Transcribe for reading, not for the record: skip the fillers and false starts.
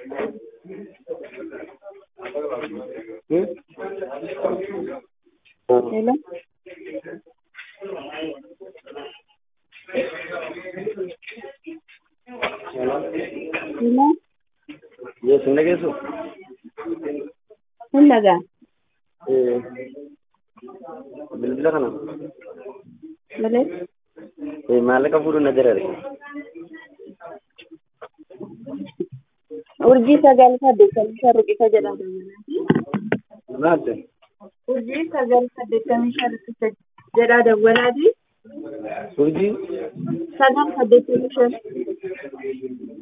Hello? Hello? Yes, una que eso. Hulaga. Bilbila kana. Malee? Maallaqa fuudhuun na jira. Urjii sagal saddeettamii shan riqicha jedhama. Maalte. Urjii sagal saddeettamii shan riqicha jedhaa dawwalaati. Urjii Sagal saddeettamii shan.